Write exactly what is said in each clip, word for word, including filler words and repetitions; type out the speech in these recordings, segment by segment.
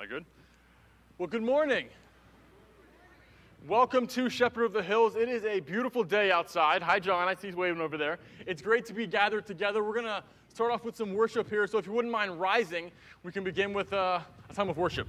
I good? Well, good morning. Welcome to Shepherd of the Hills. It is a beautiful day outside. Hi, John. I see he's waving over there. It's great to be gathered together. We're going to start off with some worship here. So if you wouldn't mind rising, we can begin with uh, a time of worship.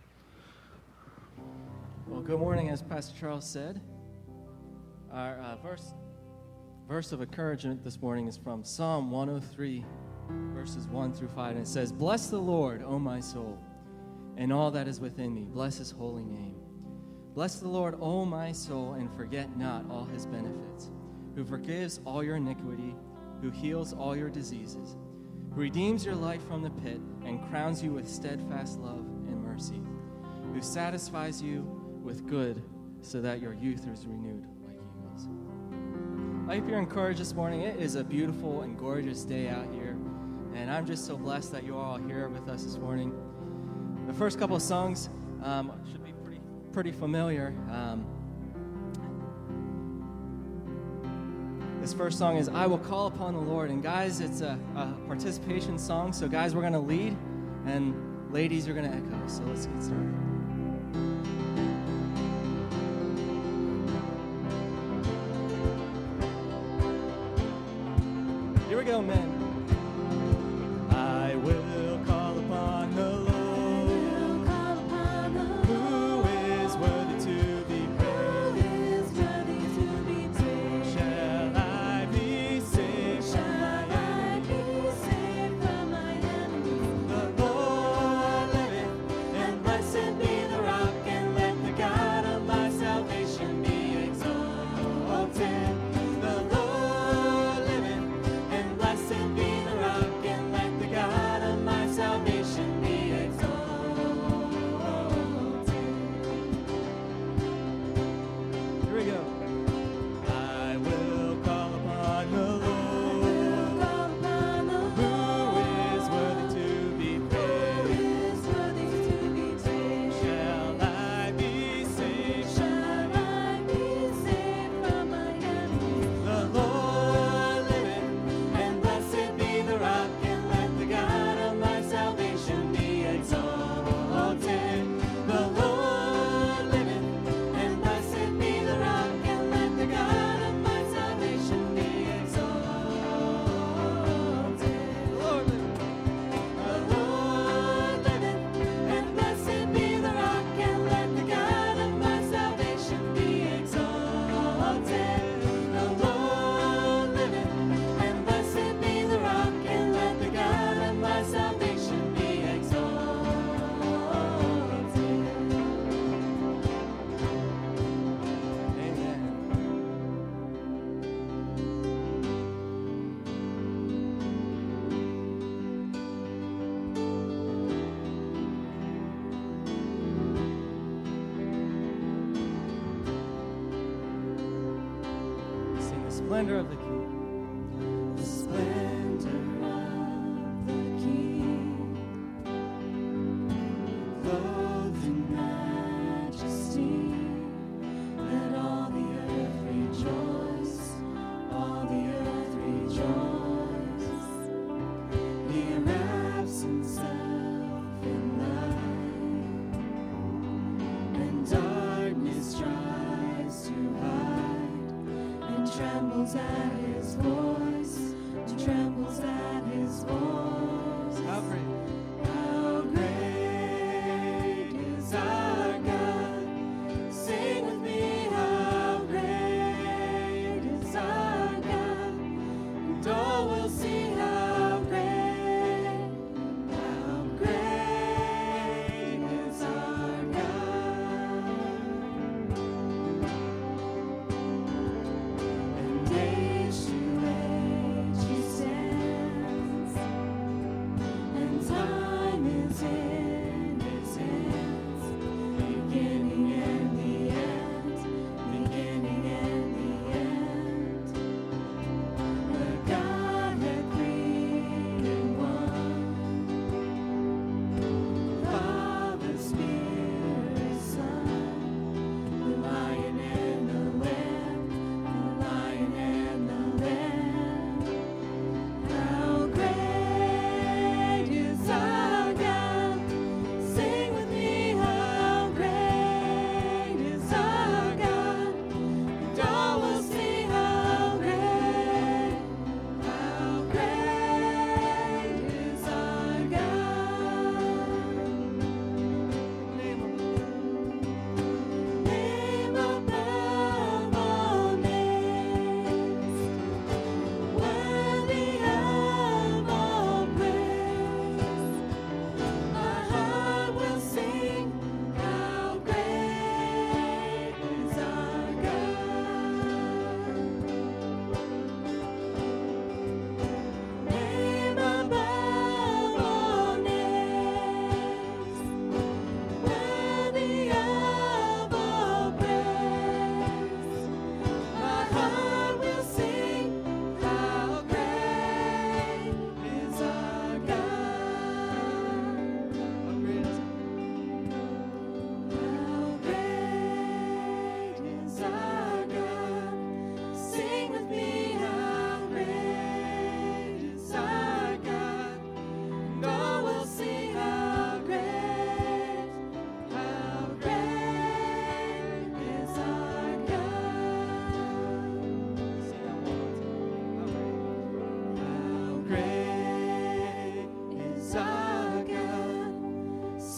Well, good morning, as Pastor Charles said. Our uh, verse, verse of encouragement this morning is from Psalm one oh three, verses one through five. And it says, "Bless the Lord, O my soul, and all that is within me. Bless his holy name. Bless the Lord, O my soul, and forget not all his benefits, who forgives all your iniquity, who heals all your diseases, who redeems your life from the pit and crowns you with steadfast love and mercy, who satisfies you with good so that your youth is renewed like eagles." I hope you're encouraged this morning. It is a beautiful and gorgeous day out here, and I'm just so blessed that you're all here with us this morning. The first couple of songs um, should be pretty pretty familiar. Um, this first song is "I Will Call Upon the Lord," and guys, it's a, a participation song, so guys, we're going to lead, and ladies are going to echo, so let's get started. Here we go, men. I will call upon the Lord. Splendor of the King. The splendor of the King, clothed in majesty. Let all the earth rejoice, all the earth rejoice. He wraps himself in light, and darkness tries to hide, and trembles at his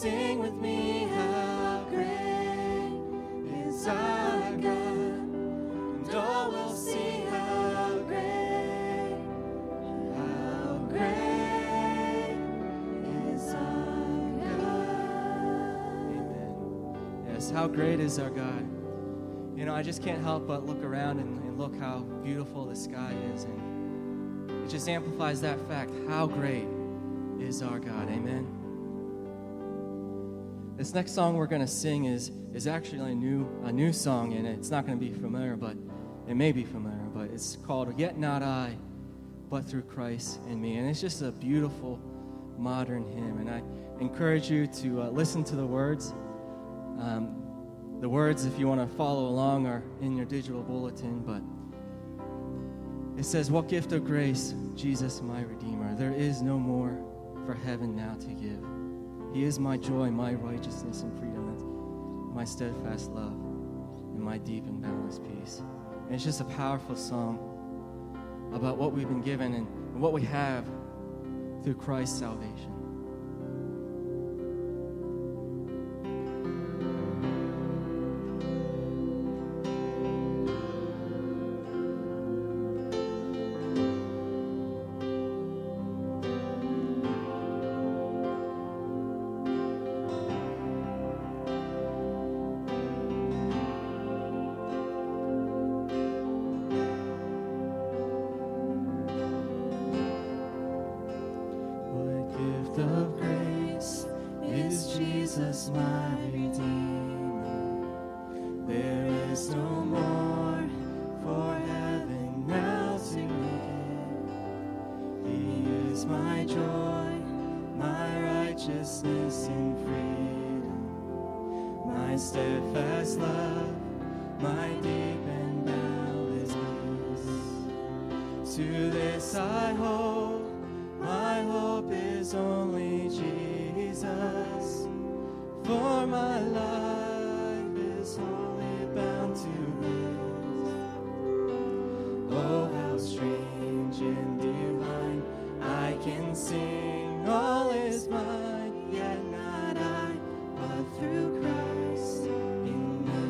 sing with me, how great is our God. And all will see how great, how great is our God. Amen. Yes, how great is our God. You know, I just can't help but look around and, and look how beautiful the sky is. And it just amplifies that fact. How great is our God. Amen. This next song we're going to sing is is actually a new a new song, and it's not going to be familiar, but it may be familiar, but it's called Yet Not I, But Through Christ in Me. And it's just a beautiful modern hymn. And I encourage you to uh, listen to the words. Um, the words, if you want to follow along, are in your digital bulletin, but it says, what gift of grace, Jesus my Redeemer, there is no more for heaven now to give. He is my joy, my righteousness and freedom, and my steadfast love, and my deep and boundless peace. And it's just a powerful song about what we've been given and, and what we have through Christ's salvation. Of grace is Jesus my Redeemer. There is no more for heaven now to give. He is my joy, my righteousness and freedom, my steadfast love, my deep and boundless peace. To this I hold. My hope is only Jesus, for my life is wholly bound to His. Oh, how strange and divine, I can sing, all is mine, yet not I, but through Christ in me.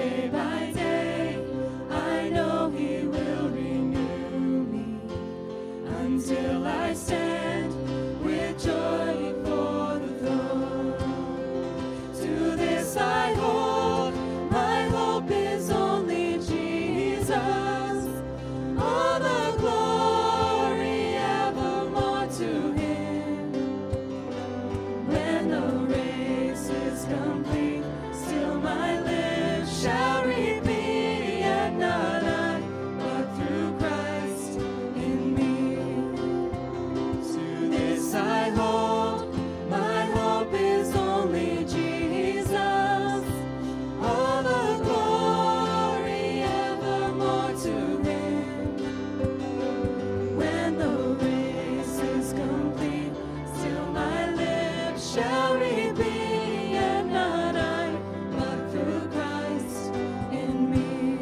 day by day, I know He will renew me until I stand with joy before the throne. To this I hold, my hope is only Jesus. All the glory evermore to Him. When the race is complete, still my lips shall repeat, yet not I, but through Christ in me. To this I hold, my hope is only Jesus. All the glory evermore to Him. When the race is complete, still my lips shall repeat, yet not I, but through Christ in me.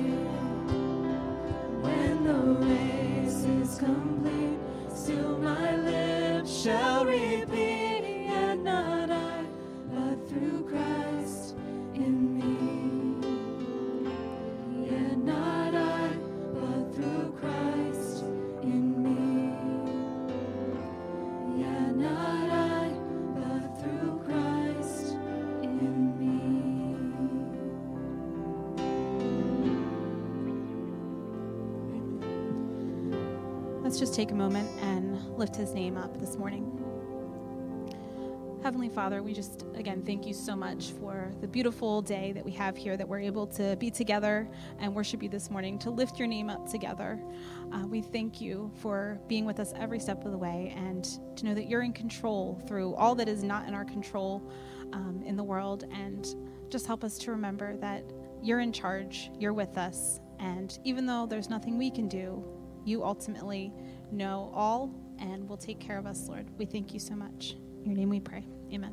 When the race is complete, still my lips shall repeat, yet not I, but through Christ in me. Yet not I, but through Christ in me. Yet not I, but through Christ in me. Let's just take a moment and lift His name up this morning. Heavenly Father, we just, again, thank you so much for the beautiful day that we have here, that we're able to be together and worship you this morning, to lift your name up together. Uh, we thank you for being with us every step of the way, and to know that you're in control through all that is not in our control um, in the world. And just help us to remember that you're in charge, you're with us, and even though there's nothing we can do, you ultimately know all and will take care of us, Lord. We thank you so much. In your name we pray. Amen.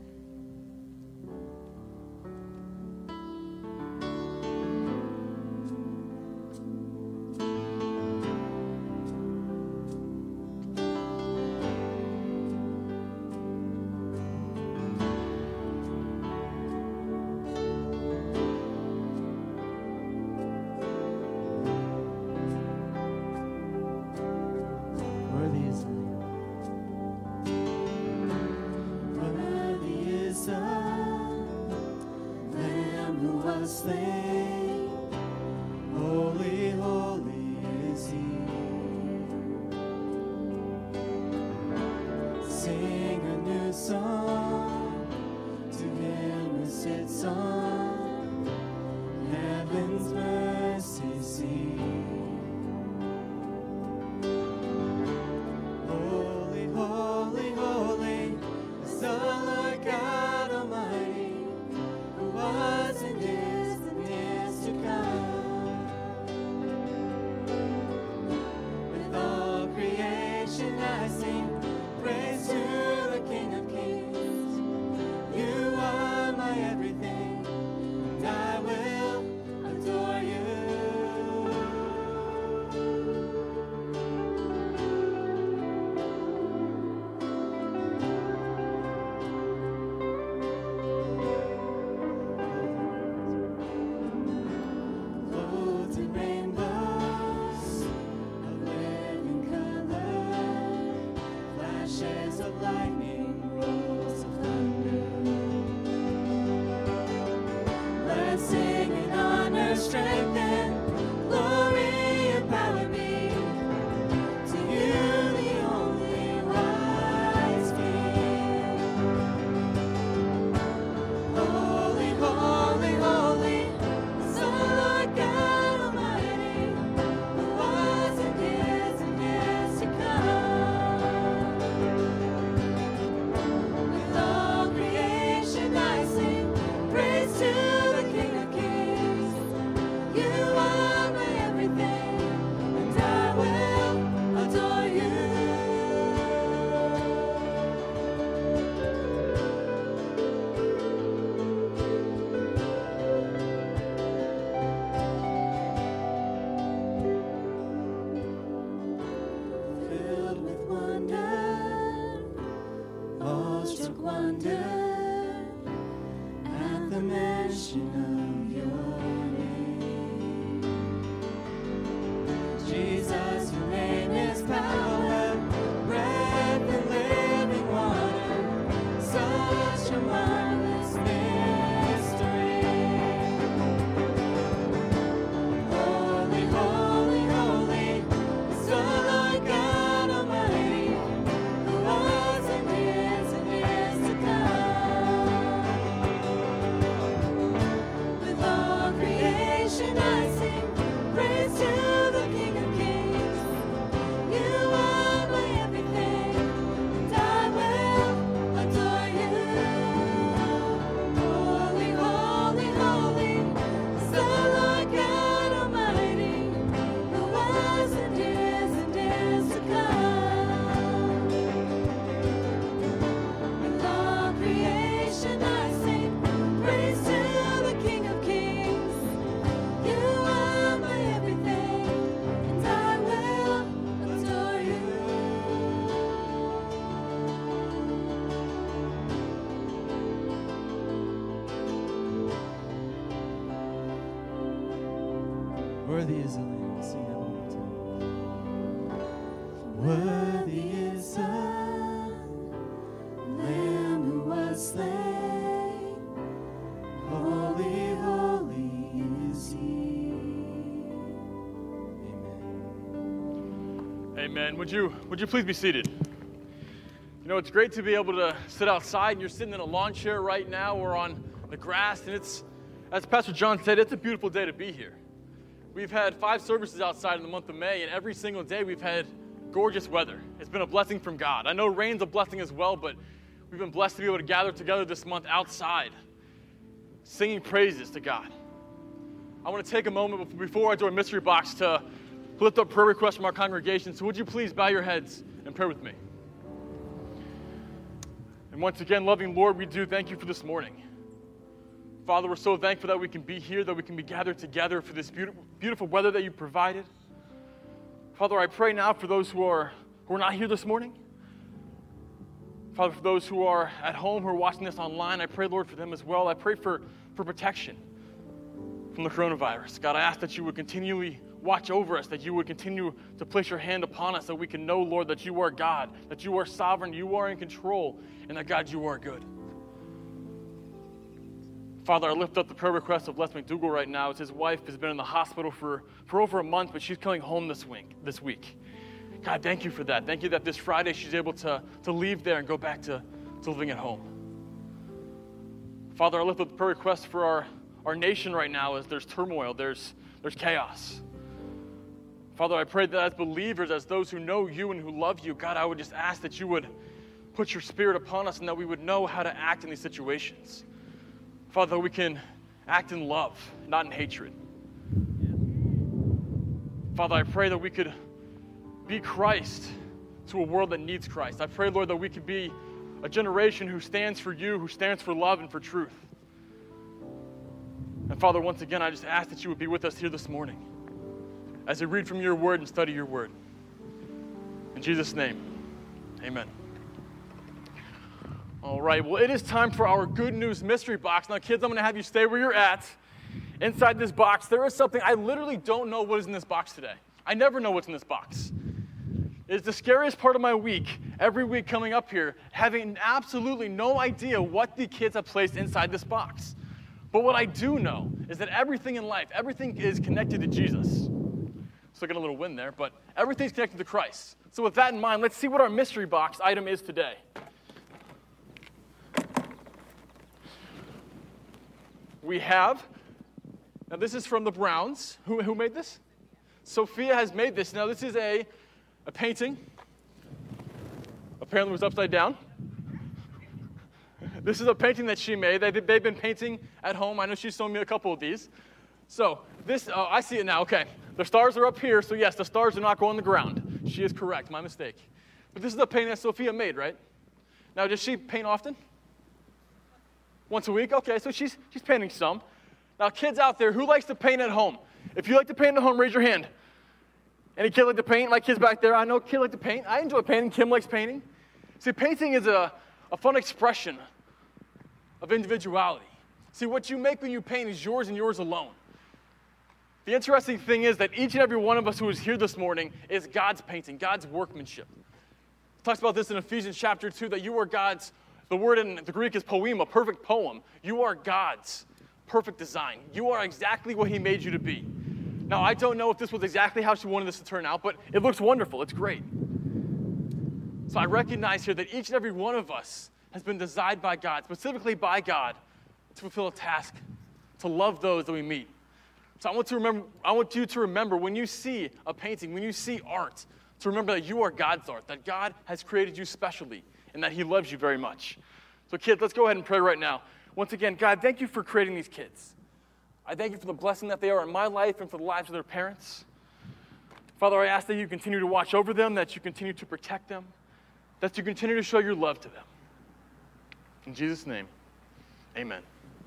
Worthy is the Lamb. Worthy is the Lamb who was slain. Holy, holy is He. Sing a new song to Him who sits on heaven's mercy seat. Holy, holy, holy is the Lord God Almighty, who was and is and is to come. With all creation I sing praise to the King of Kings. You are my everything, and I will adore you. Clothed in rainbows of living color, flashes of lightning, rolls of thunder. Let's sing in honor, strength, and glory and power be to you, the only wise King. Holy, holy, holy is the Lord God Almighty, who was and is and is to come. With all creation I sing praise to the King of Kings. You are my everything, and I will adore you. Filled with wonder, awestruck wonder at the mention of your name. creation I sing praise to the King of Kings. You are my everything, and I will adore you. Holy, holy, holy is the Lord God Almighty, who was and is and is to come. With all creation I sing praise to the King of Kings. You are my everything, and I will adore you. Worthy is the Lamb. Sing that one more time. Worthy is the Lamb who was slain. Holy, holy is He. Amen. Amen. Would you, would you please be seated? You know, it's great to be able to sit outside, and you're sitting in a lawn chair right now or on the grass, and it's, as Pastor John said, it's a beautiful day to be here. We've had five services outside in the month of May, and every single day we've had gorgeous weather. It's been a blessing from God. I know rain's a blessing as well, but we've been blessed to be able to gather together this month outside, singing praises to God. I want to take a moment before I do our mystery box to lift up prayer requests from our congregation. So would you please bow your heads and pray with me? And once again, loving Lord, we do thank you for this morning. Father, we're so thankful that we can be here, that we can be gathered together for this beautiful, beautiful weather that you provided. Father, I pray now for those who are who are not here this morning. Father, for those who are at home, who are watching this online, I pray, Lord, for them as well. I pray for, for protection from the coronavirus. God, I ask that you would continually watch over us, that you would continue to place your hand upon us, that we can know, Lord, that you are God, that you are sovereign, you are in control, and that, God, you are good. Father, I lift up the prayer request of Les McDougall right now, as his wife has been in the hospital for, for over a month, but she's coming home this week. This week. God, thank you for that. Thank you that this Friday she's able to, to leave there and go back to, to living at home. Father, I lift up the prayer request for our, our nation right now as there's turmoil, there's, there's chaos. Father, I pray that as believers, as those who know you and who love you, God, I would just ask that you would put your spirit upon us and that we would know how to act in these situations. Father, we can act in love, not in hatred. Father, I pray that we could be Christ to a world that needs Christ. I pray, Lord, that we could be a generation who stands for you, who stands for love and for truth. And Father, once again, I just ask that you would be with us here this morning as we read from your word and study your word. In Jesus' name, amen. All right, well, it is time for our Good News Mystery Box. Now, kids, I'm going to have you stay where you're at. Inside this box, there is something, I literally don't know what is in this box today. I never know what's in this box. It's the scariest part of my week, every week coming up here, having absolutely no idea what the kids have placed inside this box. But what I do know is that everything in life, everything is connected to Jesus. Still get a little win there, but everything's connected to Christ. So with that in mind, let's see what our mystery box item is today. We have, now this is from the Browns. Who, who made this? Sophia has made this. Now this is a, a painting. Apparently it was upside down. This is a painting that she made. They, they've been painting at home. I know she's shown me a couple of these. So this, oh, I see it now, okay. The stars are up here, so yes, the stars do not go on the ground. She is correct, my mistake. But this is a painting that Sophia made, right? Now, does she paint often? Once a week? Okay, so she's she's painting some. Now, kids out there, who likes to paint at home? If you like to paint at home, raise your hand. Any kid like to paint? My kids back there, I know kid like to paint. I enjoy painting. Kim likes painting. See, painting is a, a fun expression of individuality. See, what you make when you paint is yours and yours alone. The interesting thing is that each and every one of us who is here this morning is God's painting, God's workmanship. It talks about this in Ephesians chapter two, that you are God's, the word in the Greek is poema, perfect poem. You are God's perfect design. You are exactly what he made you to be. Now, I don't know if this was exactly how she wanted this to turn out, but it looks wonderful. It's great. So I recognize here that each and every one of us has been designed by God, specifically by God, to fulfill a task, to love those that we meet, So I want to remember, I want you to remember when you see a painting, when you see art, to remember that you are God's art, that God has created you specially, and that he loves you very much. So kids, let's go ahead and pray right now. Once again, God, thank you for creating these kids. I thank you for the blessing that they are in my life and for the lives of their parents. Father, I ask that you continue to watch over them, that you continue to protect them, that you continue to show your love to them. In Jesus' name, amen.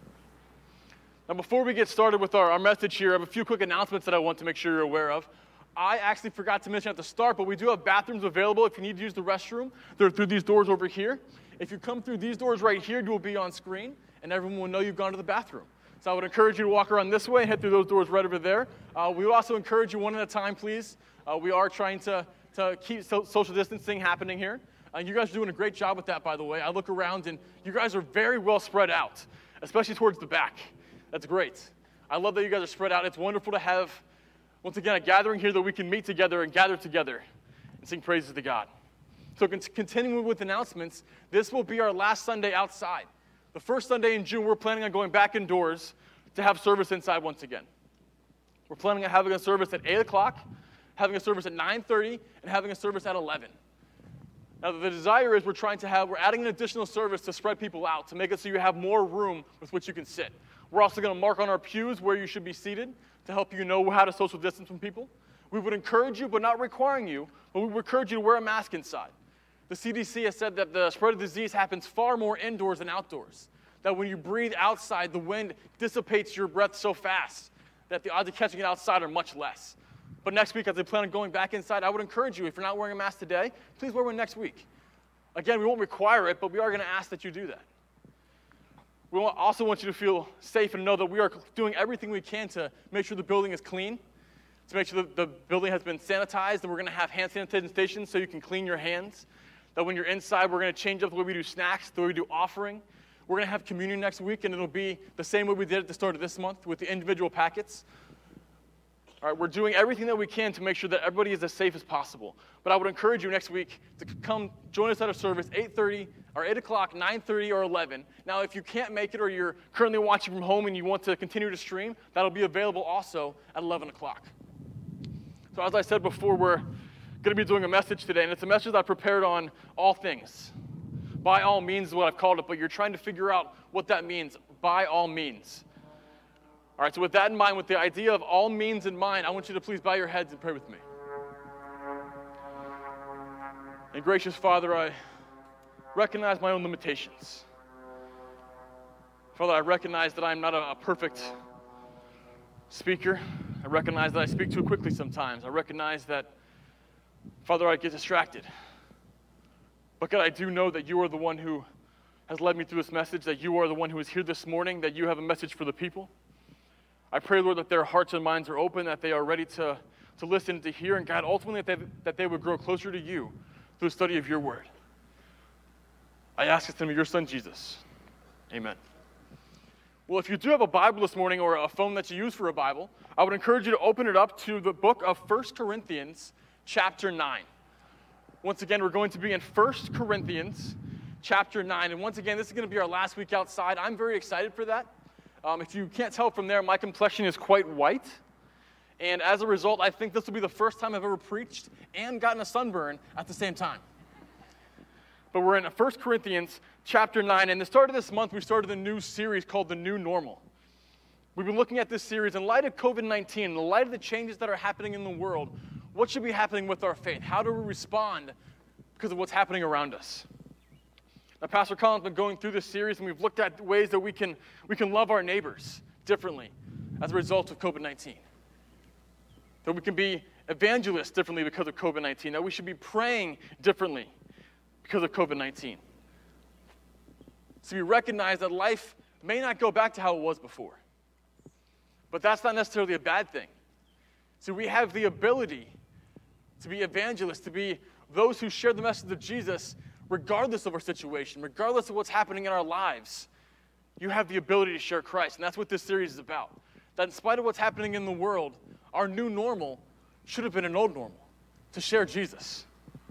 Now, before we get started with our, our message here, I have a few quick announcements that I want to make sure you're aware of. I actually forgot to mention at the start, but we do have bathrooms available if you need to use the restroom. They're through these doors over here. If you come through these doors right here, you will be on screen, and everyone will know you've gone to the bathroom. So I would encourage you to walk around this way and head through those doors right over there. Uh, we also encourage you one at a time, please. Uh, we are trying to, to keep so, social distancing happening here. Uh, you guys are doing a great job with that, by the way. I look around, and you guys are very well spread out, especially towards the back. That's great. I love that you guys are spread out. It's wonderful to have, once again, a gathering here that we can meet together and gather together and sing praises to God. So con- continuing with announcements, this will be our last Sunday outside. The first Sunday in June, we're planning on going back indoors to have service inside once again. We're planning on having a service at eight o'clock, having a service at nine thirty, and having a service at eleven. Now, the desire is we're trying to have, we're adding an additional service to spread people out, to make it so you have more room with which you can sit. We're also going to mark on our pews where you should be seated to help you know how to social distance from people. We would encourage you, but not requiring you, but we would encourage you to wear a mask inside. The C D C has said that the spread of disease happens far more indoors than outdoors. That when you breathe outside, the wind dissipates your breath so fast that the odds of catching it outside are much less. But next week, as they plan on going back inside, I would encourage you, if you're not wearing a mask today, please wear one next week. Again, we won't require it, but we are going to ask that you do that. We also want you to feel safe and know that we are doing everything we can to make sure the building is clean, to make sure that the building has been sanitized, and we're going to have hand sanitization stations so you can clean your hands. That when you're inside, we're going to change up the way we do snacks, the way we do offering. We're going to have communion next week, and it'll be the same way we did at the start of this month with the individual packets. All right, we're doing everything that we can to make sure that everybody is as safe as possible. But I would encourage you next week to come join us at a service, eight thirty, or eight o'clock, nine thirty, or eleven. Now, if you can't make it or you're currently watching from home and you want to continue to stream, that'll be available also at eleven o'clock. So as I said before, we're going to be doing a message today, and it's a message I prepared on all things. By all means is what I've called it, but you're trying to figure out what that means, by all means. All right, so with that in mind, with the idea of all means in mind, I want you to please bow your heads and pray with me. And gracious Father, I recognize my own limitations. Father, I recognize that I'm not a, a perfect speaker. I recognize that I speak too quickly sometimes. I recognize that, Father, I get distracted. But God, I do know that you are the one who has led me through this message, that you are the one who is here this morning, that you have a message for the people. I pray, Lord, that their hearts and minds are open, that they are ready to, to listen, to hear, and God, ultimately that they, that they would grow closer to you through the study of your word. I ask this in the name of your Son, Jesus. Amen. Well, if you do have a Bible this morning or a phone that you use for a Bible, I would encourage you to open it up to the book of First Corinthians, chapter nine. Once again, we're going to be in First Corinthians, chapter nine. And once again, this is going to be our last week outside. I'm very excited for that. Um, if you can't tell from there, my complexion is quite white. And as a result, I think this will be the first time I've ever preached and gotten a sunburn at the same time. But we're in First Corinthians chapter nine, and the start of this month, we started a new series called The New Normal. We've been looking at this series in light of covid nineteen, in the light of the changes that are happening in the world. What should be happening with our faith? How do we respond because of what's happening around us? Now, Pastor Colin's been going through this series, and we've looked at ways that we can, we can love our neighbors differently as a result of covid nineteen. That we can be evangelists differently because of covid nineteen. That we should be praying differently because of covid nineteen. So we recognize that life may not go back to how it was before. But that's not necessarily a bad thing. So we have the ability to be evangelists, to be those who share the message of Jesus regardless of our situation, regardless of what's happening in our lives. You have the ability to share Christ, and that's what this series is about. That in spite of what's happening in the world, our new normal should have been an old normal, to share Jesus.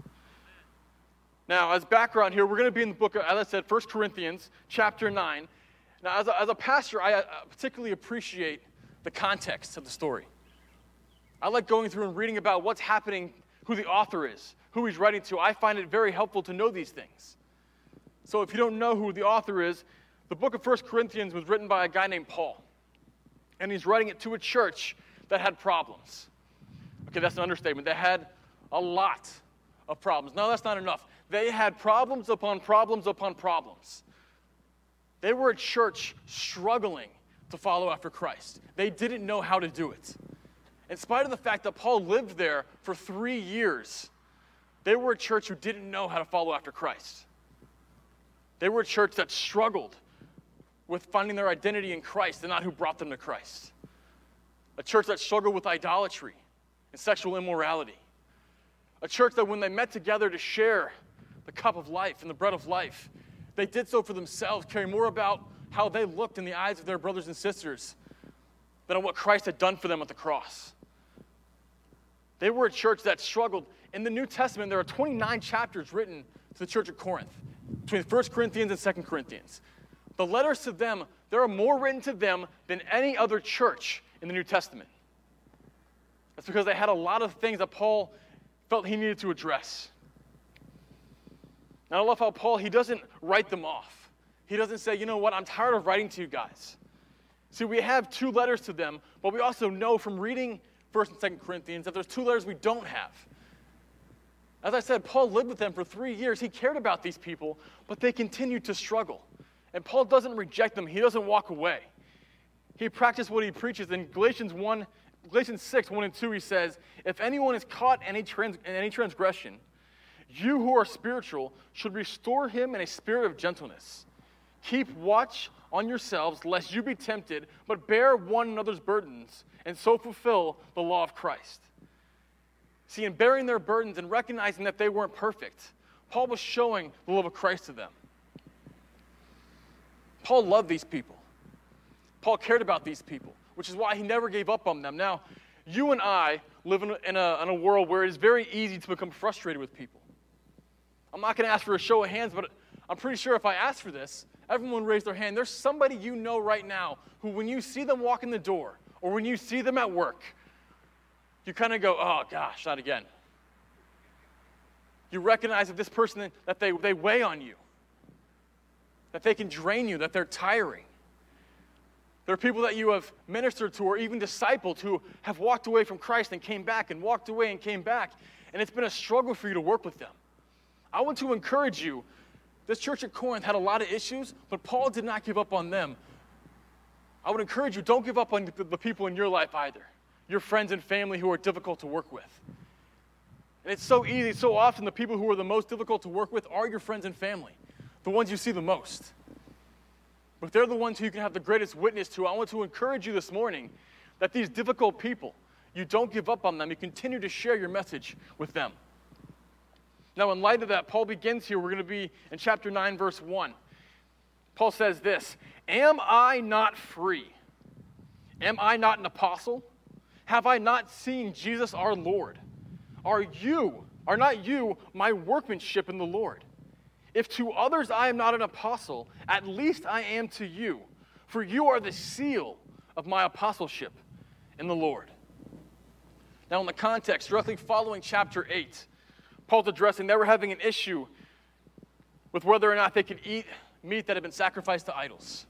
Now, as background here, we're going to be in the book of, as I said, First Corinthians chapter nine. Now, as a, as a pastor, I uh, particularly appreciate the context of the story. I like going through and reading about what's happening, who the author is, who he's writing to. I find it very helpful to know these things. So if you don't know who the author is, the book of First Corinthians was written by a guy named Paul. And he's writing it to a church that had problems. Okay, that's an understatement. They had a lot of problems. No, that's not enough. They had problems upon problems upon problems. They were a church struggling to follow after Christ. They didn't know how to do it. In spite of the fact that Paul lived there for three years, they were a church who didn't know how to follow after Christ. They were a church that struggled with finding their identity in Christ and not who brought them to Christ. A church that struggled with idolatry and sexual immorality. A church that when they met together to share the cup of life and the bread of life, they did so for themselves, caring more about how they looked in the eyes of their brothers and sisters than on what Christ had done for them at the cross. They were a church that struggled. In the New Testament, there are twenty-nine chapters written to the church of Corinth, between First Corinthians and Second Corinthians. The letters to them, there are more written to them than any other church in the New Testament. That's because they had a lot of things that Paul felt he needed to address. And I love how Paul, he doesn't write them off. He doesn't say, you know what, I'm tired of writing to you guys. See, we have two letters to them, but we also know from reading First and Second Corinthians that there's two letters we don't have. As I said, Paul lived with them for three years. He cared about these people, but they continued to struggle. And Paul doesn't reject them. He doesn't walk away. He practiced what he preaches. In Galatians one, Galatians six, one and two, he says, if anyone is caught in any, trans- in any transgression, you who are spiritual should restore him in a spirit of gentleness. Keep watch on yourselves, lest you be tempted, but bear one another's burdens, and so fulfill the law of Christ. See, in bearing their burdens and recognizing that they weren't perfect, Paul was showing the love of Christ to them. Paul loved these people. Paul cared about these people, which is why he never gave up on them. Now, you and I live in a, in a, in a world where it is very easy to become frustrated with people. I'm not going to ask for a show of hands, but I'm pretty sure if I ask for this, everyone raise their hand. There's somebody you know right now who, when you see them walk in the door or when you see them at work, you kind of go, oh, gosh, not again. You recognize that this person, that they, they weigh on you, that they can drain you, that they're tiring. There are people that you have ministered to or even discipled who have walked away from Christ and came back and walked away and came back, and it's been a struggle for you to work with them. I want to encourage you. This church at Corinth had a lot of issues, but Paul did not give up on them. I would encourage you, don't give up on the, the people in your life either, your friends and family who are difficult to work with. And it's so easy, so often the people who are the most difficult to work with are your friends and family, the ones you see the most. But if they're the ones who you can have the greatest witness to, I want to encourage you this morning that these difficult people, you don't give up on them. You continue to share your message with them. Now, in light of that, Paul begins here. We're going to be in chapter nine, verse one. Paul says this, am I not free? Am I not an apostle? Have I not seen Jesus our Lord? Are you, are not you my workmanship in the Lord? If to others I am not an apostle, at least I am to you, for you are the seal of my apostleship in the Lord. Now, in the context, directly following chapter eight, Paul's addressing they were having an issue with whether or not they could eat meat that had been sacrificed to idols.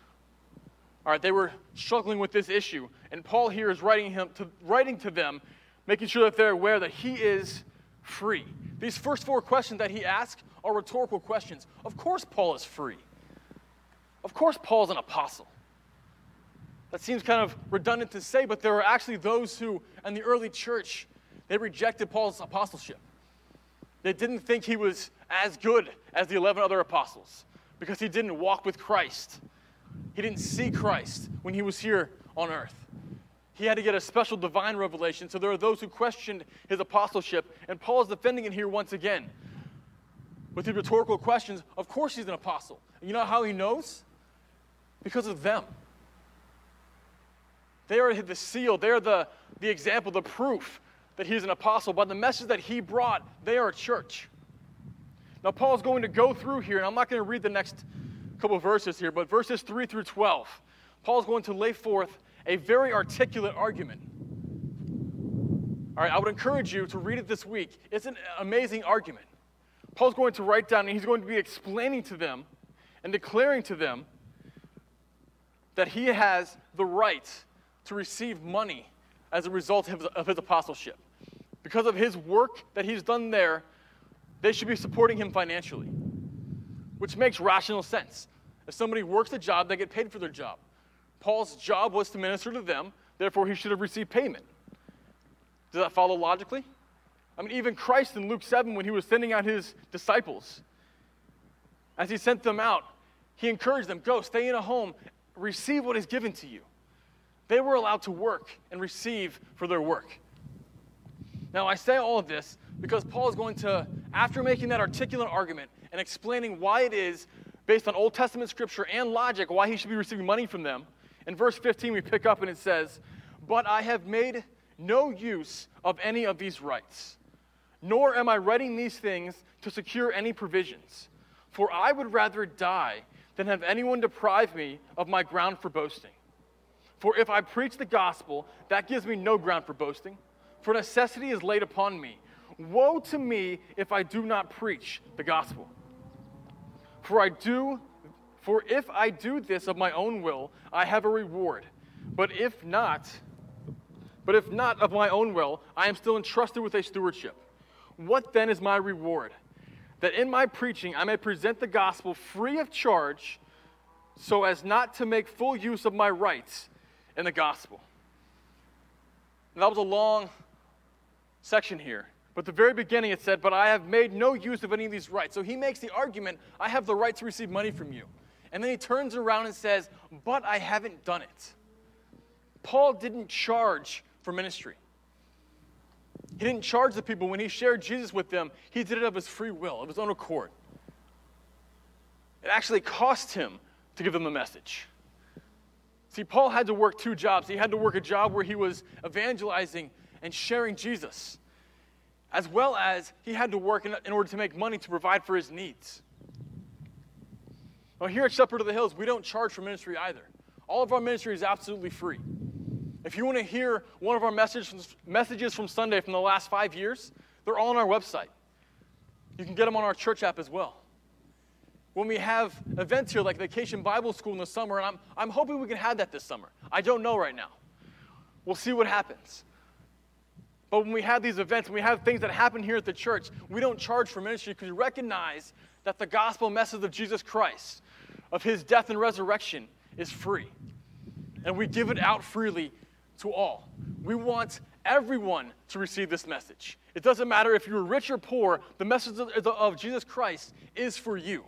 All right, they were struggling with this issue, and Paul here is writing, him to, writing to them, making sure that they're aware that he is free. These first four questions that he asks are rhetorical questions. Of course Paul is free. Of course Paul is an apostle. That seems kind of redundant to say, but there are actually those who, in the early church, they rejected Paul's apostleship. They didn't think he was as good as the eleven other apostles because he didn't walk with Christ. He didn't see Christ when he was here on earth. He had to get a special divine revelation, so there are those who questioned his apostleship, and Paul is defending it here once again. With the rhetorical questions, of course he's an apostle. And you know how he knows? Because of them. They are the seal, they are the, the example, the proof that he's an apostle. By the message that he brought, they are a church. Now, Paul's going to go through here, and I'm not going to read the next couple of verses here, but verses three through twelve, Paul's going to lay forth a very articulate argument. All right, I would encourage you to read it this week. It's an amazing argument. Paul's going to write down, and he's going to be explaining to them and declaring to them that he has the right to receive money as a result of his, of his apostleship. Because of his work that he's done there, they should be supporting him financially, which makes rational sense. If somebody works a job, they get paid for their job. Paul's job was to minister to them, therefore he should have received payment. Does that follow logically? I mean, even Christ in Luke seven, when he was sending out his disciples, as he sent them out, he encouraged them, go, stay in a home, receive what is given to you. They were allowed to work and receive for their work. Now, I say all of this because Paul is going to, after making that articulate argument and explaining why it is, based on Old Testament scripture and logic, why he should be receiving money from them, in verse fifteen we pick up and it says, but I have made no use of any of these rights, nor am I writing these things to secure any provisions. For I would rather die than have anyone deprive me of my ground for boasting. For if I preach the gospel, that gives me no ground for boasting, for necessity is laid upon me. Woe to me if I do not preach the gospel. For I do, for if I do this of my own will, I have a reward. But if not, but if not of my own will, I am still entrusted with a stewardship. What then is my reward? That in my preaching I may present the gospel free of charge, so as not to make full use of my rights in the gospel. And that was a long section here. But at the very beginning it said, but I have made no use of any of these rights. So he makes the argument, I have the right to receive money from you. And then he turns around and says, but I haven't done it. Paul didn't charge for ministry. He didn't charge the people. When he shared Jesus with them, he did it of his free will, of his own accord. It actually cost him to give them the message. See, Paul had to work two jobs. He had to work a job where he was evangelizing and sharing Jesus, as well as he had to work in, in order to make money to provide for his needs. Now, here at Shepherd of the Hills, we don't charge for ministry either. All of our ministry is absolutely free. If you want to hear one of our message, messages from Sunday from the last five years, they're all on our website. You can get them on our church app as well. When we have events here like Vacation Bible School in the summer, and I'm, I'm hoping we can have that this summer. I don't know right now. We'll see what happens. But when we have these events, when we have things that happen here at the church, we don't charge for ministry because we recognize that the gospel message of Jesus Christ, of his death and resurrection, is free. And we give it out freely to all. We want everyone to receive this message. It doesn't matter if you're rich or poor, the message of, of Jesus Christ is for you.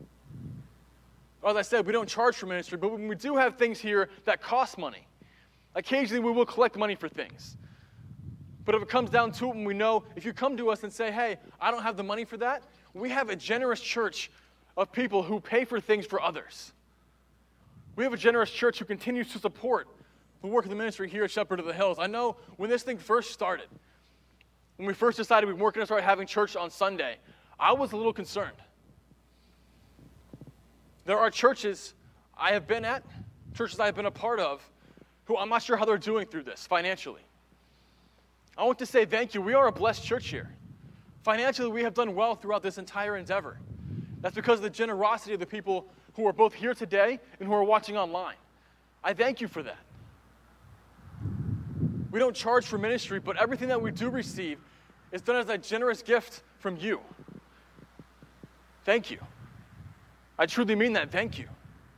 As I said, we don't charge for ministry, but when we do have things here that cost money, occasionally we will collect money for things. But if it comes down to it, and we know, if you come to us and say, hey, I don't have the money for that, we have a generous church of people who pay for things for others. We have a generous church who continues to support the work of the ministry here at Shepherd of the Hills. I know when this thing first started, when we first decided we were going to start having church on Sunday, I was a little concerned. There are churches I have been at, churches I have been a part of, who I'm not sure how they're doing through this financially. I want to say thank you. We are a blessed church here. Financially, we have done well throughout this entire endeavor. That's because of the generosity of the people who are both here today and who are watching online. I thank you for that. We don't charge for ministry, but everything that we do receive is done as a generous gift from you. Thank you. I truly mean that. Thank you.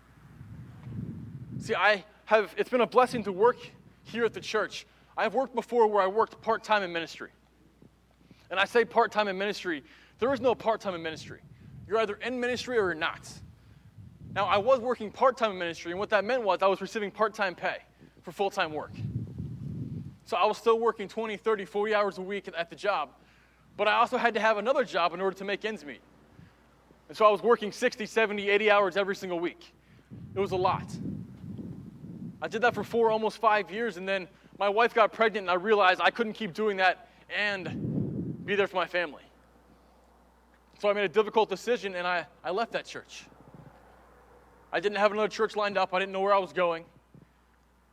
See, I have, it's been a blessing to work here at the church. I've worked before where I worked part-time in ministry. And I say part-time in ministry, there is no part-time in ministry. You're either in ministry or you're not. Now, I was working part-time in ministry, and what that meant was I was receiving part-time pay for full-time work. So I was still working twenty, thirty, forty hours a week at the job, but I also had to have another job in order to make ends meet. And so I was working sixty, seventy, eighty hours every single week. It was a lot. I did that for four, almost five years, and then my wife got pregnant, and I realized I couldn't keep doing that and be there for my family. So I made a difficult decision, and I, I left that church. I didn't have another church lined up. I didn't know where I was going.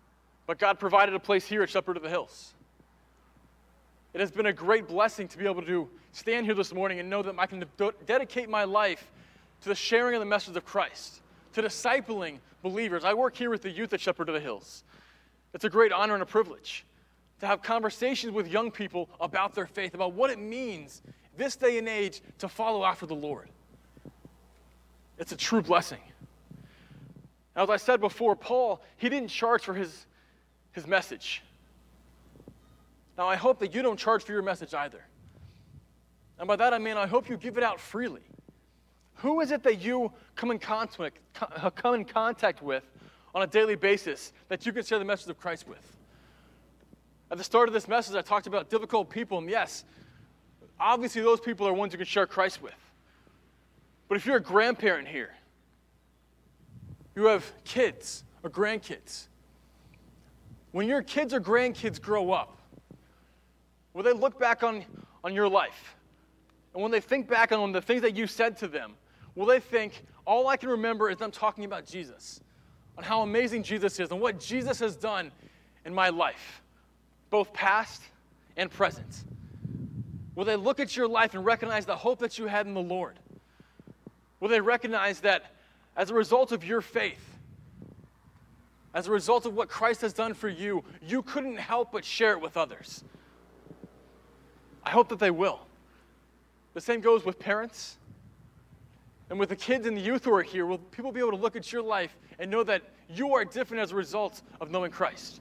but God provided a place here at Shepherd of the Hills. It has been a great blessing to be able to stand here this morning and know that I can de- dedicate my life to the sharing of the message of Christ, to discipling believers. I work here with the youth at Shepherd of the Hills. It's a great honor and a privilege to have conversations with young people about their faith, about what it means this day and age to follow after the Lord. It's a true blessing. Now, as I said before, Paul, he didn't charge for his, his message. Now, I hope that you don't charge for your message either. And by that I mean I hope you give it out freely. Who is it that you come in contact, come in contact with on a daily basis that you can share the message of Christ with? At the start of this message, I talked about difficult people, and yes, obviously those people are ones you can share Christ with. But if you're a grandparent here, you have kids or grandkids, when your kids or grandkids grow up, will they look back on, on your life? And when they think back on the things that you said to them, will they think, all I can remember is them talking about Jesus, on how amazing Jesus is, and what Jesus has done in my life, both past and present? Will they look at your life and recognize the hope that you had in the Lord? Will they recognize that as a result of your faith, as a result of what Christ has done for you, you couldn't help but share it with others? I hope that they will. The same goes with parents and with the kids and the youth who are here. Will people be able to look at your life and know that you are different as a result of knowing Christ?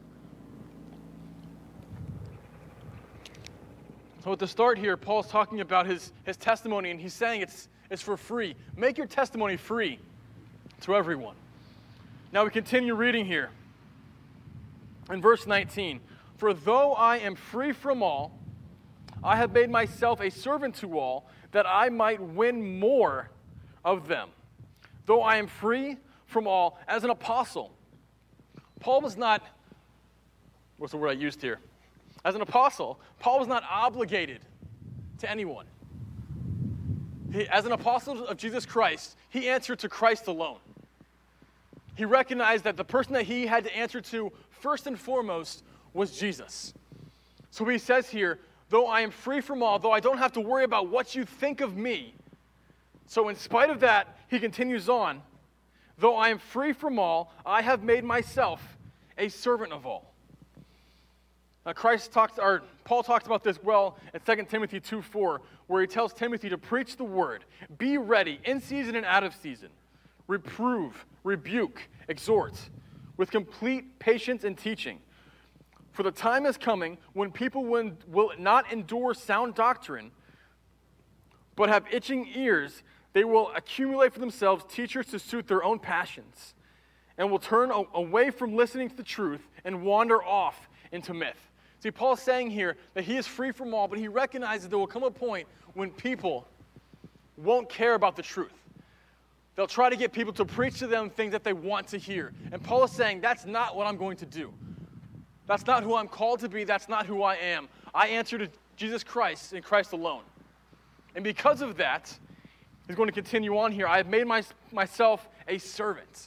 So at the start here, Paul's talking about his, his testimony, and he's saying it's, it's for free. Make your testimony free to everyone. Now we continue reading here. In verse nineteen, for though I am free from all, I have made myself a servant to all, that I might win more of them. Though I am free from all, as an apostle. Paul was not, what's the word I used here? As an apostle, Paul was not obligated to anyone. He, as an apostle of Jesus Christ, he answered to Christ alone. He recognized that the person that he had to answer to first and foremost was Jesus. So he says here, though I am free from all, though I don't have to worry about what you think of me. So in spite of that, he continues on, though I am free from all, I have made myself a servant of all. Now Christ talked, or Paul talked about this well in Second Timothy two four, where he tells Timothy to preach the word, be ready in season and out of season, reprove, rebuke, exhort, with complete patience and teaching. For the time is coming when people will, will not endure sound doctrine, but have itching ears. They will accumulate for themselves teachers to suit their own passions, and will turn a- away from listening to the truth and wander off into myth. See, Paul's saying here that he is free from all, but he recognizes there will come a point when people won't care about the truth. They'll try to get people to preach to them things that they want to hear. And Paul is saying, that's not what I'm going to do. That's not who I'm called to be. That's not who I am. I answer to Jesus Christ and Christ alone. And because of that, he's going to continue on here. I have made my, myself a servant.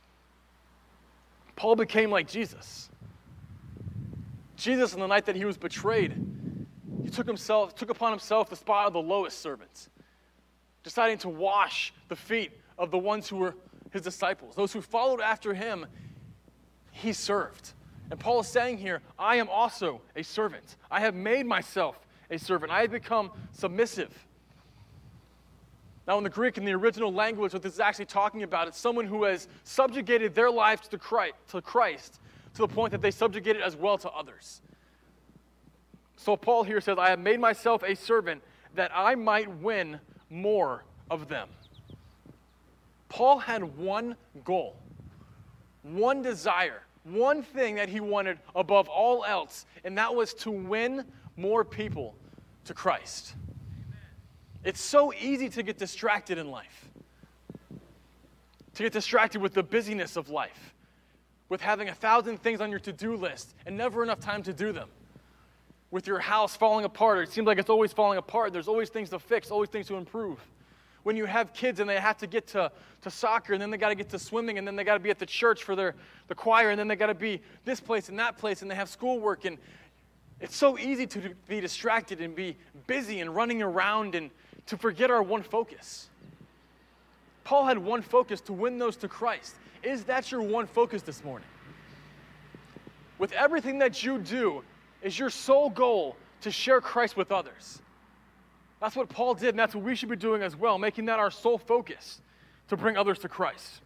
Paul became like Jesus. Jesus, on the night that he was betrayed, he took himself, took upon himself the spot of the lowest servant, deciding to wash the feet of the ones who were his disciples. Those who followed after him, he served. And Paul is saying here, I am also a servant. I have made myself a servant. I have become submissive. Now in the Greek, in the original language, what this is actually talking about is someone who has subjugated their lives to Christ, to Christ, to the point that they subjugate it as well to others. So Paul here says, I have made myself a servant that I might win more of them. Paul had one goal, one desire, one thing that he wanted above all else, and that was to win more people to Christ. It's so easy to get distracted in life, to get distracted with the busyness of life, with having a thousand things on your to-do list and never enough time to do them, with your house falling apart, or it seems like it's always falling apart. There's always things to fix, always things to improve. When you have kids and they have to get to, to soccer, and then they got to get to swimming, and then they got to be at the church for their the choir, and then they got to be this place and that place, and they have schoolwork, and it's so easy to be distracted and be busy and running around and to forget our one focus. Paul had one focus: to win those to Christ. Is that your one focus this morning? With everything that you do, is your sole goal to share Christ with others? That's what Paul did, and that's what we should be doing as well, making that our sole focus to bring others to Christ.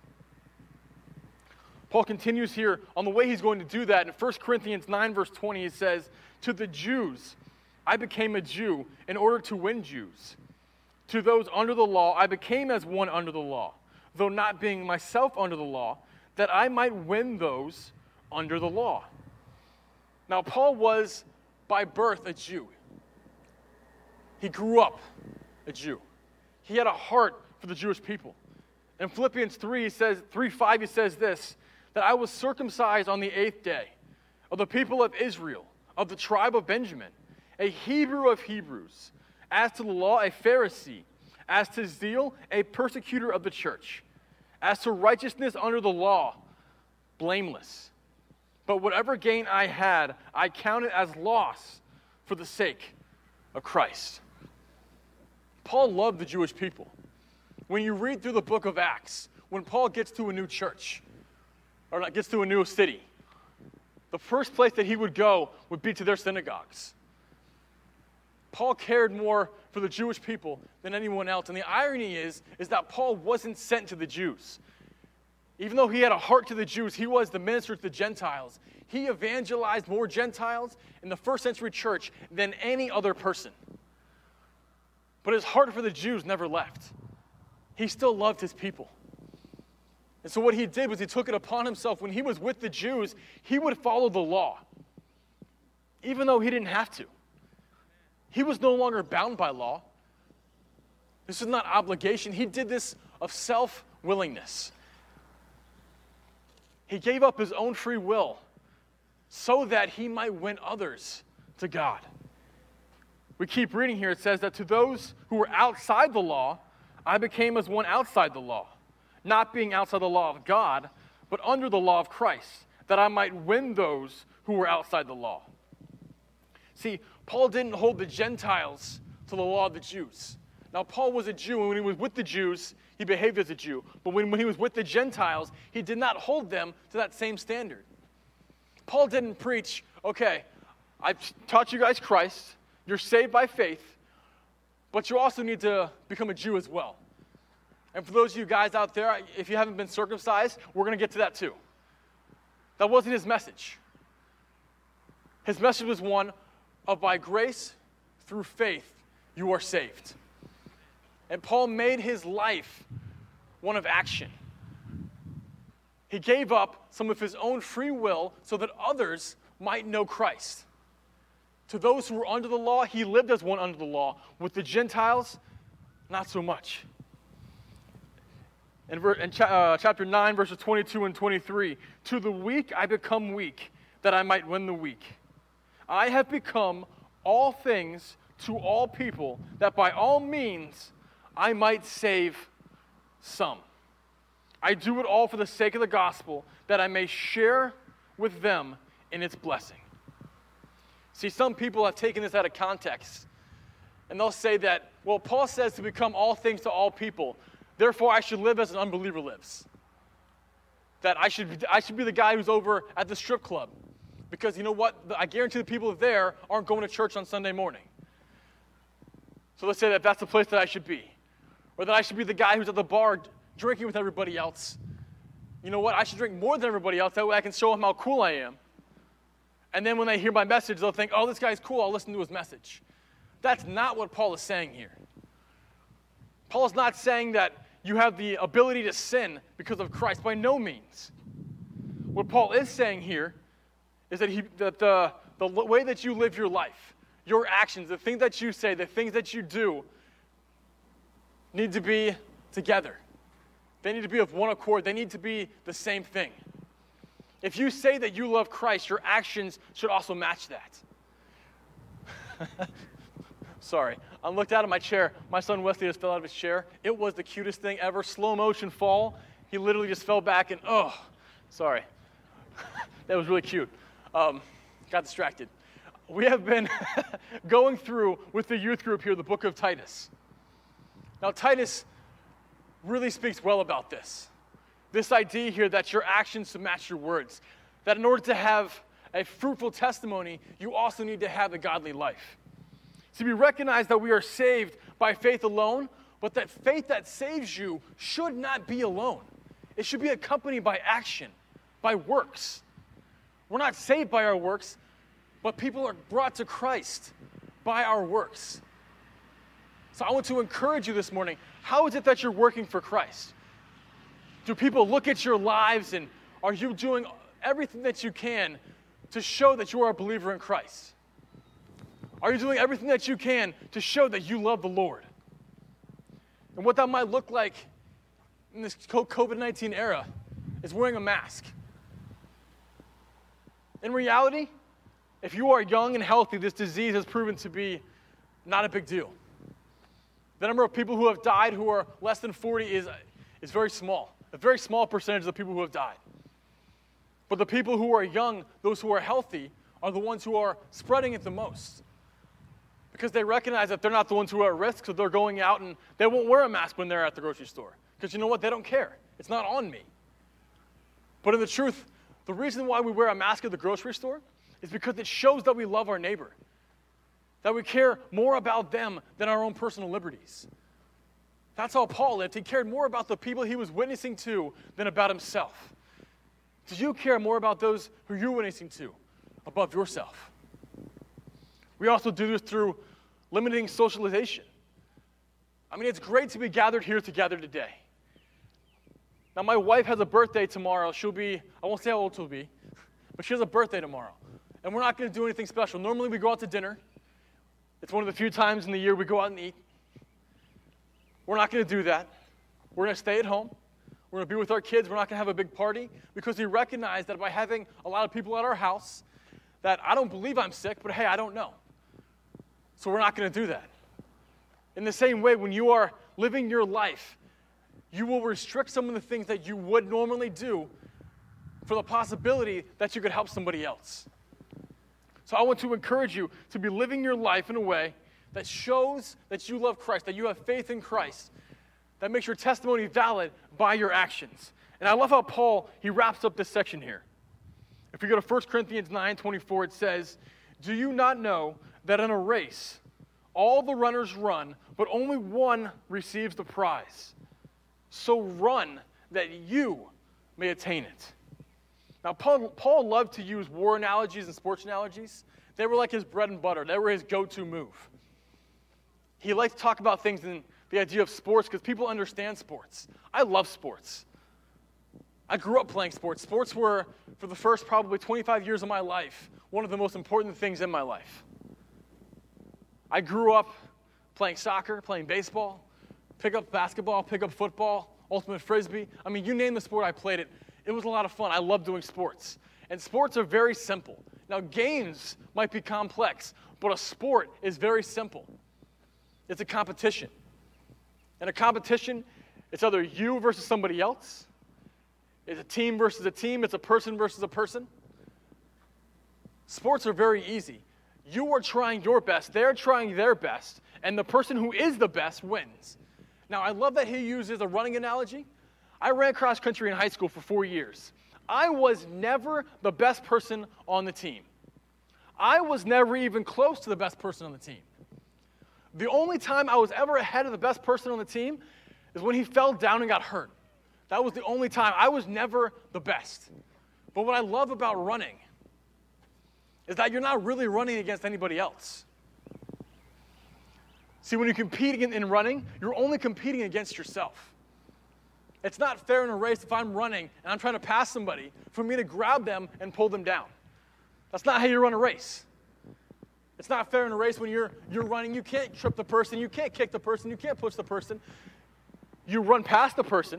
Paul continues here on the way he's going to do that. In First Corinthians nine, verse twenty, he says, "To the Jews, I became a Jew in order to win Jews. To those under the law, I became as one under the law, though not being myself under the law, that I might win those under the law." Now, Paul was by birth a Jew. He grew up a Jew. He had a heart for the Jewish people. In Philippians three, he says, three five, he says this, that I was circumcised on the eighth day of the people of Israel, of the tribe of Benjamin, a Hebrew of Hebrews, as to the law, a Pharisee, as to zeal, a persecutor of the church, as to righteousness under the law, blameless. But whatever gain I had, I counted as loss for the sake of Christ. Paul loved the Jewish people. When you read through the book of Acts, when Paul gets to a new church, or not, gets to a new city, the first place that he would go would be to their synagogues. Paul cared more for the Jewish people than anyone else. And the irony is, is that Paul wasn't sent to the Jews. Even though he had a heart to the Jews, he was the minister to the Gentiles. He evangelized more Gentiles in the first century church than any other person. But his heart for the Jews never left. He still loved his people. And so what he did was he took it upon himself. When he was with the Jews, he would follow the law, even though he didn't have to. He was no longer bound by law. This is not obligation. He did this of self-willingness. He gave up his own free will so that he might win others to God. We keep reading here. It says that to those who were outside the law, I became as one outside the law, not being outside the law of God, but under the law of Christ, that I might win those who were outside the law. See, Paul didn't hold the Gentiles to the law of the Jews. Now, Paul was a Jew, and when he was with the Jews, he behaved as a Jew. But when, when he was with the Gentiles, he did not hold them to that same standard. Paul didn't preach, okay, I've taught you guys Christ, you're saved by faith, but you also need to become a Jew as well. And for those of you guys out there, if you haven't been circumcised, we're going to get to that too. That wasn't his message. His message was one of by grace, through faith, you are saved. And Paul made his life one of action. He gave up some of his own free will so that others might know Christ. To those who were under the law, he lived as one under the law. With the Gentiles, not so much. In, in cha- uh, chapter nine, verses twenty-two and twenty-three, to the weak I become weak, that I might win the weak. I have become all things to all people, that by all means I might save some. I do it all for the sake of the gospel, that I may share with them in its blessing. See, some people have taken this out of context, and they'll say that, well, Paul says to become all things to all people, therefore I should live as an unbeliever lives. That I should, I should be the guy who's over at the strip club, because you know what? I guarantee the people there aren't going to church on Sunday morning. So let's say that that's the place that I should be. Or that I should be the guy who's at the bar drinking with everybody else. You know what? I should drink more than everybody else. That way I can show them how cool I am. And then when they hear my message, they'll think, oh, this guy's cool. I'll listen to his message. That's not what Paul is saying here. Paul is not saying that you have the ability to sin because of Christ. By no means. What Paul is saying here is that, he, that the, the way that you live your life, your actions, the things that you say, the things that you do, need to be together. They need to be of one accord. They need to be the same thing. If you say that you love Christ, your actions should also match that. sorry. I looked out of my chair. My son Wesley just fell out of his chair. It was the cutest thing ever. Slow motion fall. He literally just fell back and, oh, sorry. That was really cute. Um, got distracted. We have been going through with the youth group here the book of Titus. Now, Titus really speaks well about this. This idea here that your actions should match your words. That in order to have a fruitful testimony, you also need to have a godly life. So we recognize that we are saved by faith alone, but that faith that saves you should not be alone. It should be accompanied by action, by works. We're not saved by our works, but people are brought to Christ by our works. So I want to encourage you this morning, how is it that you're working for Christ? Do people look at your lives and are you doing everything that you can to show that you are a believer in Christ? Are you doing everything that you can to show that you love the Lord? And what that might look like in this covid nineteen era is wearing a mask. In reality, if you are young and healthy, this disease has proven to be not a big deal. The number of people who have died who are less than forty is, is very small. A very small percentage of the people who have died. But the people who are young, those who are healthy, are the ones who are spreading it the most. Because they recognize that they're not the ones who are at risk, so they're going out and they won't wear a mask when they're at the grocery store. Because you know what? They don't care. It's not on me. But in the truth, the reason why we wear a mask at the grocery store is because it shows that we love our neighbor. That we care more about them than our own personal liberties. That's how Paul lived. He cared more about the people he was witnessing to than about himself. Do you care more about those who you're witnessing to above yourself? We also do this through limiting socialization. I mean, it's great to be gathered here together today. Now, my wife has a birthday tomorrow. She'll be, I won't say how old she'll be, but she has a birthday tomorrow. And we're not going to do anything special. Normally, we go out to dinner. It's one of the few times in the year we go out and eat. We're not going to do that. We're going to stay at home. We're going to be with our kids. We're not going to have a big party because we recognize that by having a lot of people at our house, that I don't believe I'm sick, but hey, I don't know. So we're not going to do that. In the same way, when you are living your life, you will restrict some of the things that you would normally do for the possibility that you could help somebody else. So I want to encourage you to be living your life in a way that shows that you love Christ, that you have faith in Christ, that makes your testimony valid by your actions. And I love how Paul, he wraps up this section here. If we go to First Corinthians nine twenty-four, it says, "Do you not know that in a race all the runners run, but only one receives the prize? So run that you may attain it." Now, Paul, Paul loved to use war analogies and sports analogies. They were like his bread and butter. They were his go-to move. He liked to talk about things in the idea of sports because people understand sports. I love sports. I grew up playing sports. Sports were, for the first probably twenty-five years of my life, one of the most important things in my life. I grew up playing soccer, playing baseball, pick up basketball, pick up football, ultimate frisbee. I mean, you name the sport, I played it. It was a lot of fun. I love doing sports. And sports are very simple. Now, games might be complex, but a sport is very simple. It's a competition. And a competition, it's either you versus somebody else. It's a team versus a team. It's a person versus a person. Sports are very easy. You are trying your best. They're trying their best. And the person who is the best wins. Now, I love that he uses a running analogy. I ran cross country in high school for four years. I was never the best person on the team. I was never even close to the best person on the team. The only time I was ever ahead of the best person on the team is when he fell down and got hurt. That was the only time. I was never the best. But what I love about running is that you're not really running against anybody else. See, when you compete in, in running, you're only competing against yourself. It's not fair in a race if I'm running and I'm trying to pass somebody for me to grab them and pull them down. That's not how you run a race. It's not fair in a race when you're you're running. You can't trip the person. You can't kick the person. You can't push the person. You run past the person.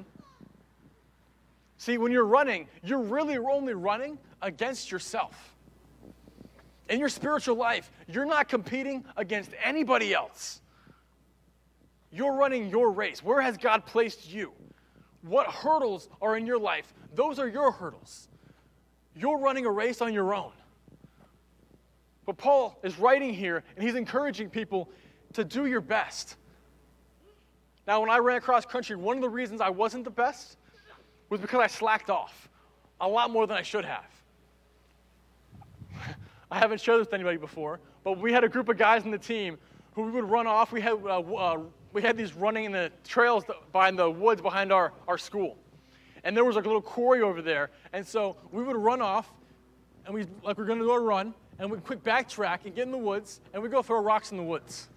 See, when you're running, you're really only running against yourself. In your spiritual life, you're not competing against anybody else. You're running your race. Where has God placed you? What hurdles are in your life? Those are your hurdles. You're running a race on your own. But Paul is writing here, and he's encouraging people to do your best. Now, when I ran across country, one of the reasons I wasn't the best was because I slacked off a lot more than I should have. I haven't shared this with anybody before, but we had a group of guys in the team who we would run off. We had uh, uh, we had these running in the trails behind the woods behind our, our school. And there was like a little quarry over there. And so we would run off, and we like we we're going to do a run, and we'd quick backtrack and get in the woods, and we'd go throw rocks in the woods.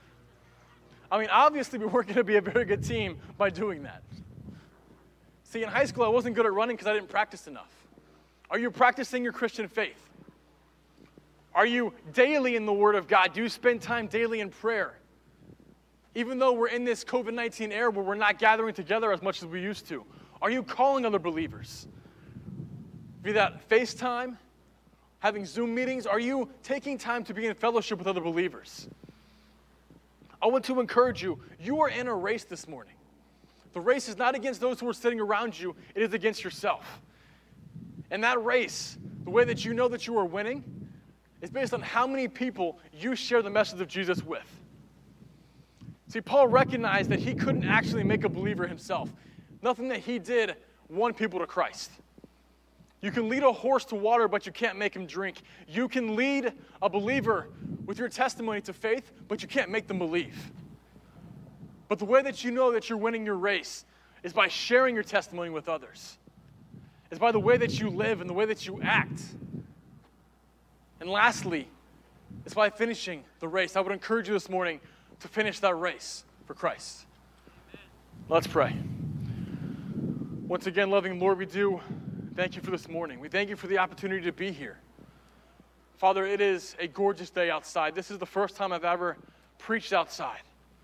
I mean, obviously we weren't going to be a very good team by doing that. See, in high school, I wasn't good at running because I didn't practice enough. Are you practicing your Christian faith? Are you daily in the Word of God? Do you spend time daily in prayer? Even though we're in this covid nineteen era where we're not gathering together as much as we used to, are you calling other believers? Be that FaceTime, having Zoom meetings, are you taking time to be in fellowship with other believers? I want to encourage you, you are in a race this morning. The race is not against those who are sitting around you, it is against yourself. And that race, the way that you know that you are winning, is based on how many people you share the message of Jesus with. See, Paul recognized that he couldn't actually make a believer himself. Nothing that he did won people to Christ. You can lead a horse to water, but you can't make him drink. You can lead a believer with your testimony to faith, but you can't make them believe. But the way that you know that you're winning your race is by sharing your testimony with others. It's by the way that you live and the way that you act. And lastly, it's by finishing the race. I would encourage you this morning to finish that race for Christ. Let's pray. Once again, loving Lord, we do thank you for this morning. We thank you for the opportunity to be here. Father, it is a gorgeous day outside. This is the first time I've ever preached outside.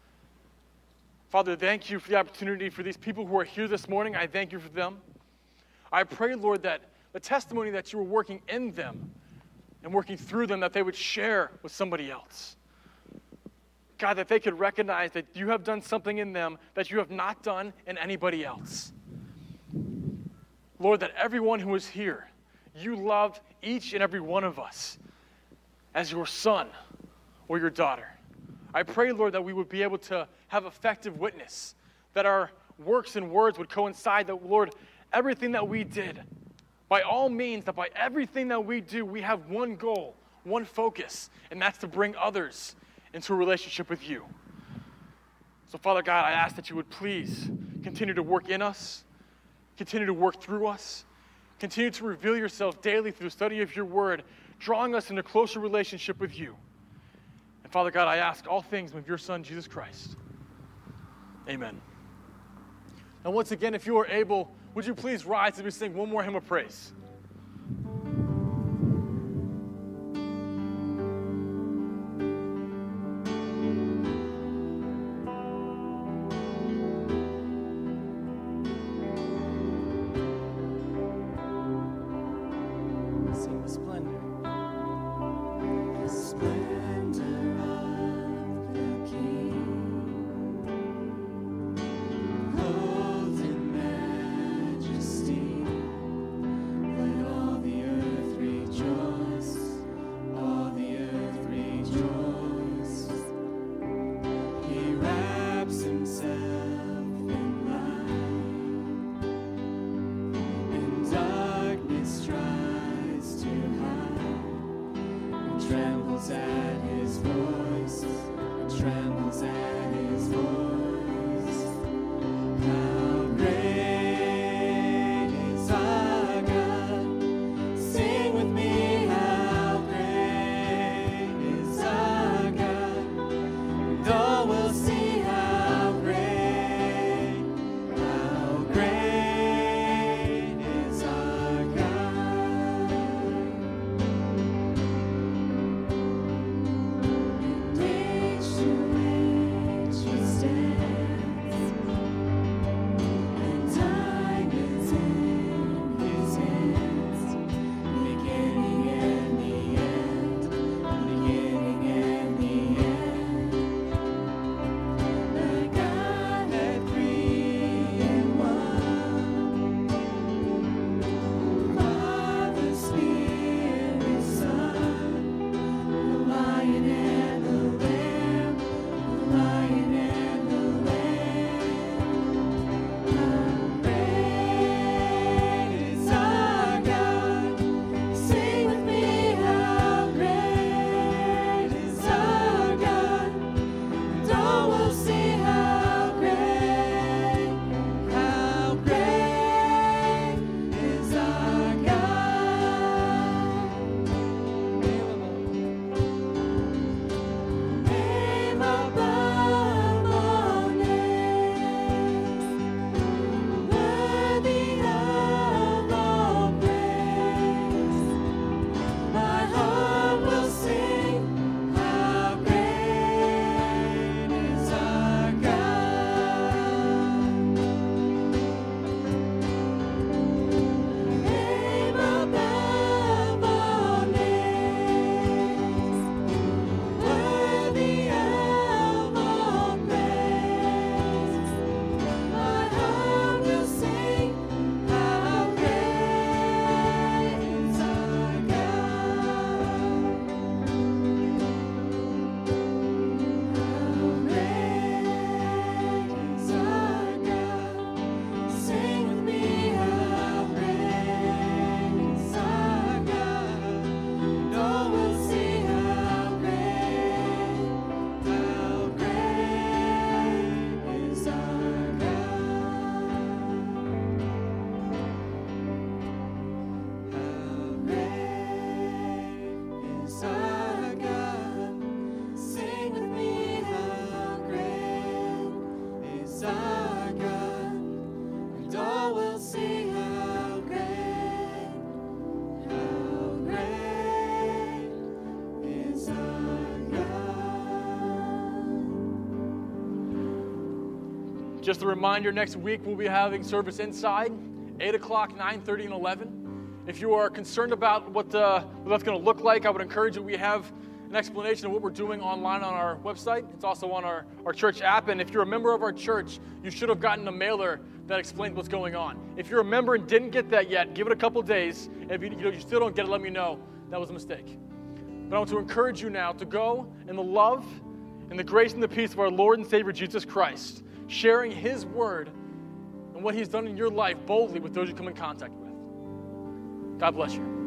Father, thank you for the opportunity for these people who are here this morning. I thank you for them. I pray, Lord, that the testimony that you were working in them and working through them, that they would share with somebody else. God, that they could recognize that you have done something in them that you have not done in anybody else. Lord, that everyone who is here, you loved each and every one of us as your son or your daughter. I pray, Lord, that we would be able to have effective witness, that our works and words would coincide, that, Lord, everything that we did, by all means, that by everything that we do, we have one goal, one focus, and that's to bring others into a relationship with you. So, Father God, I ask that you would please continue to work in us, continue to work through us, continue to reveal yourself daily through the study of your word, drawing us into a closer relationship with you. And Father God, I ask all things with your Son, Jesus Christ. Amen. And once again, if you are able, would you please rise as we sing one more hymn of praise? Sing the splendor. The splendor of the King, clothed in majesty, Just a reminder, next week we'll be having service inside, eight o'clock, nine thirty, and eleven. If you are concerned about what, uh, what that's going to look like, I would encourage that we have an explanation of what we're doing online on our website. It's also on our, our church app. And if you're a member of our church, you should have gotten a mailer that explains what's going on. If you're a member and didn't get that yet, give it a couple days. If you, you, know, you still don't get it, let me know. That was a mistake. But I want to encourage you now to go in the love and the grace and the peace of our Lord and Savior Jesus Christ, sharing his word and what he's done in your life boldly with those you come in contact with. God bless you.